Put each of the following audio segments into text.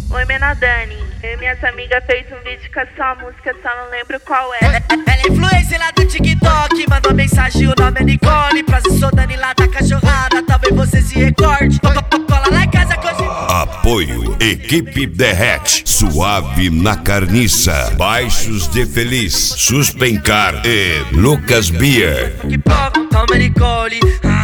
Oi, Menadani. Eu e minhas amigas fez um vídeo com a sua música, só não lembro qual é. Ela é influencer lá do TikTok, mandou mensagem, o nome é Nicole. Prazer, sou Dani lá da cachorrada, talvez você se recorde. Cola lá em casa, coisa. Apoio Equipe Derrete, Suave na Carniça, Baixos de Feliz, Suspencar e Lucas Beer. Que pouco, toma Nicole.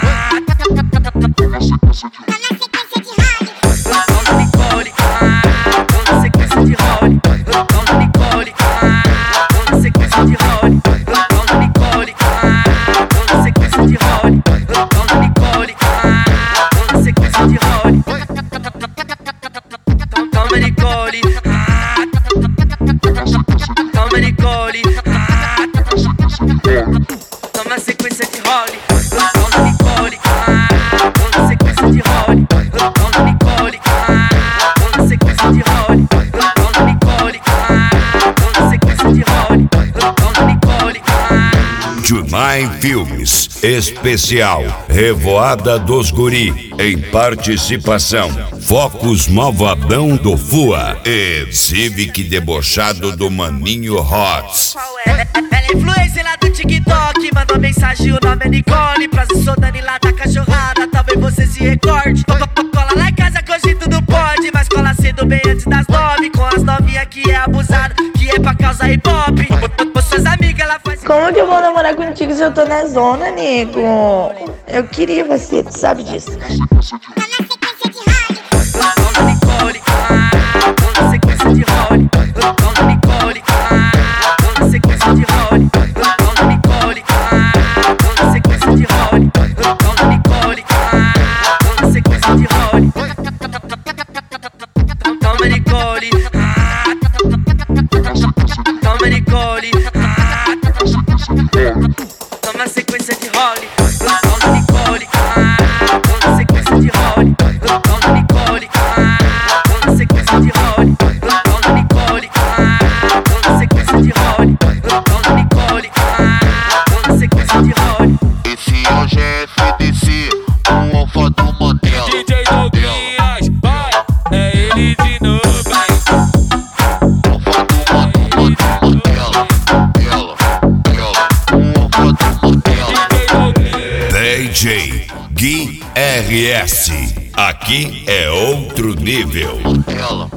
Toma Nicole, toma Nicole, toma sequência de role. Toma Nicole, toma sequência de role. Toma Nicole, toma sequência de role. Toma Nicole, toma sequência de role. Toma Nicole. Junai Filmes Especial Revoada dos Guri, em participação Focus Malvadão do Fua e Civic Debochado do Maninho Hots. Qual é? Ela é influencer lá do TikTok, mandou mensagem, o nome é Nicole. Prazer, sou Dani lá da cachorrada, talvez você se recorde. Cola lá em casa que hoje tudo pode, mas cola cedo bem antes das 9, com as novinhas que é abusado, que é pra causa hip hop. Suas amigas, ela faz. Como que eu vou namorar contigo se eu tô na zona, nego? Eu queria você, tu sabe disso. Toma Nicole, toma sequência de role. Toma Nicole, toma sequência de role. Toma Nicole, toma sequência de role. Toma Nicole, toma sequência de role. Toma Nicole, toma Nicole, toma sequência de role. Toma Nicole, toma sequência de role. Toma Nicole, toma sequência de role. Toma Nicole, toma sequência de role. Toma Nicole, toma sequência de role. Esse é o GFDC, o alfa do Mandela. DJ Douglas, vai, é ele de novo, hein? Alfa do Mandela, o alfa do Mandela. DJ Gui RS, aqui é outro nível. Mandela.